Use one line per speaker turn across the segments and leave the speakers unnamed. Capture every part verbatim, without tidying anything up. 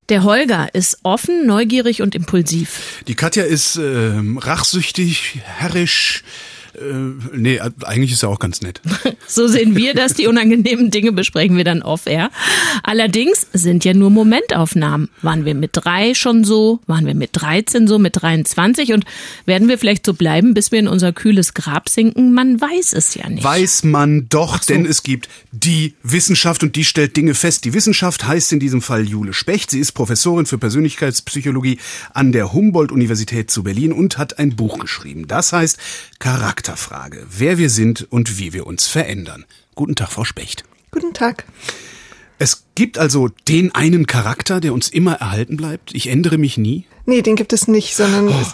Der Holger ist offen, neugierig und impulsiv.
Die Katja ist äh, rachsüchtig, herrisch. Äh, nee, eigentlich ist er auch ganz nett.
So sehen wir das. Die unangenehmen Dinge besprechen wir dann off-air. Allerdings sind ja nur Momentaufnahmen. Waren wir mit drei schon so? Waren wir mit dreizehn so? Mit dreiundzwanzig? Und werden wir vielleicht so bleiben, bis wir in unser kühles Grab sinken? Man weiß es ja nicht.
Weiß man doch,
so.
Denn es gibt die Wissenschaft und die stellt Dinge fest. Die Wissenschaft heißt in diesem Fall Jule Specht. Sie ist Professorin für Persönlichkeitspsychologie an der Humboldt-Universität zu Berlin und hat ein Buch geschrieben. Das heißt Charakterfrage, wer wir sind und wie wir uns verändern. Guten Tag, Frau Specht.
Guten Tag.
Es gibt also den einen Charakter, der uns immer erhalten bleibt. Ich ändere mich nie.
Nee, den gibt es nicht, sondern, oh.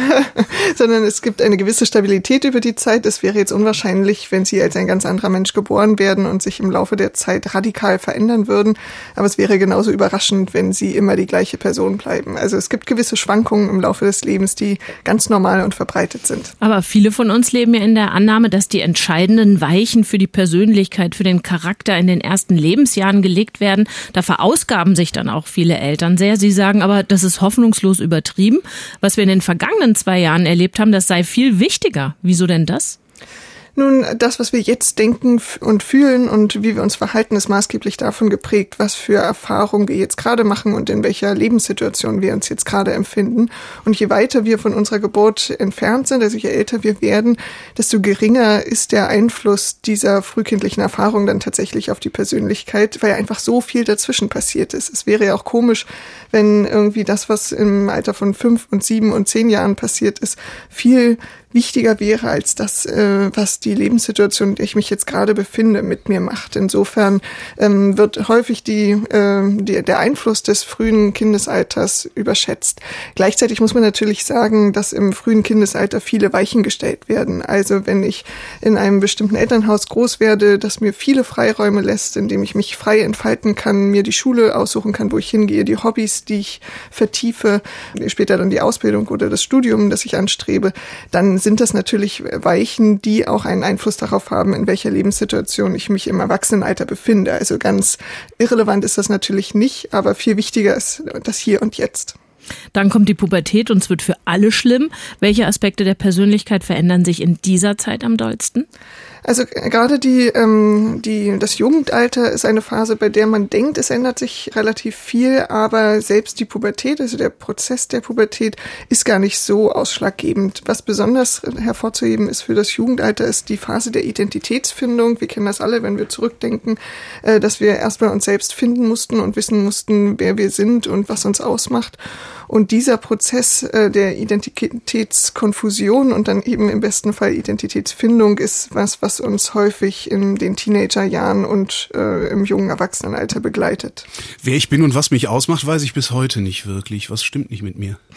es, sondern es gibt eine gewisse Stabilität über die Zeit. Es wäre jetzt unwahrscheinlich, wenn Sie als ein ganz anderer Mensch geboren werden und sich im Laufe der Zeit radikal verändern würden. Aber es wäre genauso überraschend, wenn Sie immer die gleiche Person bleiben. Also es gibt gewisse Schwankungen im Laufe des Lebens, die ganz normal und verbreitet sind.
Aber viele von uns leben ja in der Annahme, dass die entscheidenden Weichen für die Persönlichkeit, für den Charakter in den ersten Lebensjahren gelegt werden. Da verausgaben sich dann auch viele Eltern sehr. Sie sagen aber, das ist hoffnungslos übertrieben. Was wir in den vergangenen zwei Jahren erlebt haben, das sei viel wichtiger. Wieso denn das?
Nun, das, was wir jetzt denken und fühlen und wie wir uns verhalten, ist maßgeblich davon geprägt, was für Erfahrungen wir jetzt gerade machen und in welcher Lebenssituation wir uns jetzt gerade empfinden. Und je weiter wir von unserer Geburt entfernt sind, also je älter wir werden, desto geringer ist der Einfluss dieser frühkindlichen Erfahrung dann tatsächlich auf die Persönlichkeit, weil einfach so viel dazwischen passiert ist. Es wäre ja auch komisch, wenn irgendwie das, was im Alter von fünf und sieben und zehn Jahren passiert ist, viel wichtiger wäre als das, äh, was die Lebenssituation, in der ich mich jetzt gerade befinde, mit mir macht. Insofern ähm, wird häufig die, äh, die, der Einfluss des frühen Kindesalters überschätzt. Gleichzeitig muss man natürlich sagen, dass im frühen Kindesalter viele Weichen gestellt werden. Also wenn ich in einem bestimmten Elternhaus groß werde, das mir viele Freiräume lässt, in dem ich mich frei entfalten kann, mir die Schule aussuchen kann, wo ich hingehe, die Hobbys, die ich vertiefe, später dann die Ausbildung oder das Studium, das ich anstrebe, dann sind das natürlich Weichen, die auch einen Einfluss darauf haben, in welcher Lebenssituation ich mich im Erwachsenenalter befinde. Also ganz irrelevant ist das natürlich nicht, aber viel wichtiger ist das Hier und Jetzt.
Dann kommt die Pubertät und es wird für alle schlimm. Welche Aspekte der Persönlichkeit verändern sich in dieser Zeit am dollsten?
Also gerade die, ähm, die, das Jugendalter ist eine Phase, bei der man denkt, es ändert sich relativ viel, aber selbst die Pubertät, also der Prozess der Pubertät, ist gar nicht so ausschlaggebend. Was besonders hervorzuheben ist für das Jugendalter, ist die Phase der Identitätsfindung. Wir kennen das alle, wenn wir zurückdenken, äh, dass wir erstmal uns selbst finden mussten und wissen mussten, wer wir sind und was uns ausmacht. Und dieser Prozess äh, der Identitätskonfusion und dann eben im besten Fall Identitätsfindung ist was, was uns häufig in den Teenagerjahren und äh, im jungen Erwachsenenalter begleitet.
Wer ich bin und was mich ausmacht, weiß ich bis heute nicht wirklich. Was stimmt nicht mit mir?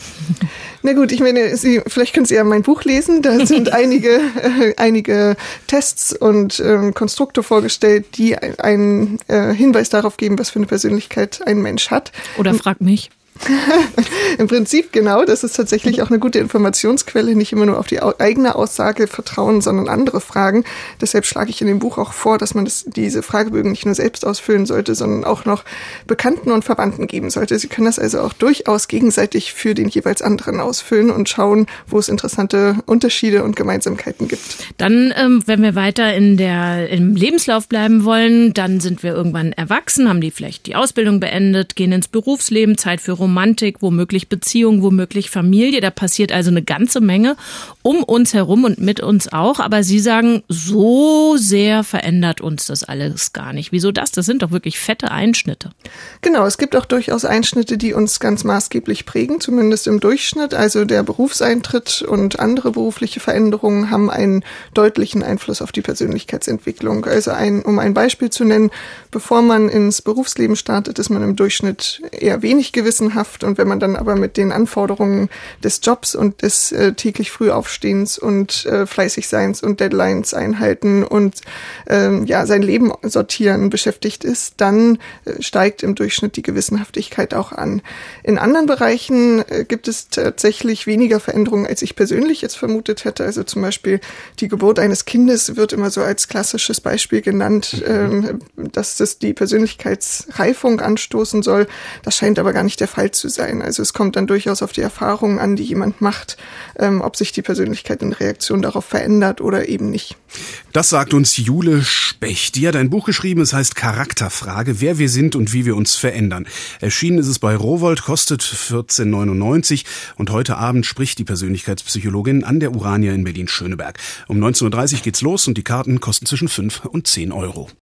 Na gut, ich meine, Sie, vielleicht können Sie ja mein Buch lesen. Da sind einige, äh, einige Tests und ähm, Konstrukte vorgestellt, die einen äh, Hinweis darauf geben, was für eine Persönlichkeit ein Mensch hat.
Oder frag mich.
Im Prinzip genau, das ist tatsächlich auch eine gute Informationsquelle, nicht immer nur auf die eigene Aussage vertrauen, sondern andere Fragen. Deshalb schlage ich in dem Buch auch vor, dass man das, diese Fragebögen nicht nur selbst ausfüllen sollte, sondern auch noch Bekannten und Verwandten geben sollte. Sie können das also auch durchaus gegenseitig für den jeweils anderen ausfüllen und schauen, wo es interessante Unterschiede und Gemeinsamkeiten gibt.
Dann, ähm, wenn wir weiter in der, im Lebenslauf bleiben wollen, dann sind wir irgendwann erwachsen, haben die vielleicht die Ausbildung beendet, gehen ins Berufsleben, Zeit für Romantik, womöglich Beziehung, womöglich Familie. Da passiert also eine ganze Menge um uns herum und mit uns auch. Aber Sie sagen, so sehr verändert uns das alles gar nicht. Wieso das? Das sind doch wirklich fette Einschnitte.
Genau, es gibt auch durchaus Einschnitte, die uns ganz maßgeblich prägen, zumindest im Durchschnitt. Also der Berufseintritt und andere berufliche Veränderungen haben einen deutlichen Einfluss auf die Persönlichkeitsentwicklung. Also ein, um ein Beispiel zu nennen, bevor man ins Berufsleben startet, ist man im Durchschnitt eher wenig Gewissen gewissenhaft. Und wenn man dann aber mit den Anforderungen des Jobs und des äh, täglich Frühaufstehens und äh, Fleißigseins und Deadlines einhalten und ähm, ja sein Leben sortieren beschäftigt ist, dann äh, steigt im Durchschnitt die Gewissenhaftigkeit auch an. In anderen Bereichen äh, gibt es tatsächlich weniger Veränderungen, als ich persönlich jetzt vermutet hätte. Also zum Beispiel die Geburt eines Kindes wird immer so als klassisches Beispiel genannt, ähm, dass das die Persönlichkeitsreifung anstoßen soll. Das scheint aber gar nicht der Fall zu sein. Also es kommt dann durchaus auf die Erfahrungen an, die jemand macht, ähm, ob sich die Persönlichkeit in Reaktion darauf verändert oder eben nicht.
Das sagt uns Jule Specht. Die hat ein Buch geschrieben, es heißt Charakterfrage, wer wir sind und wie wir uns verändern. Erschienen ist es bei Rowohlt, kostet vierzehn neunundneunzig und heute Abend spricht die Persönlichkeitspsychologin an der Urania in Berlin-Schöneberg. Um neunzehn Uhr dreißig geht's los und die Karten kosten zwischen fünf und zehn Euro.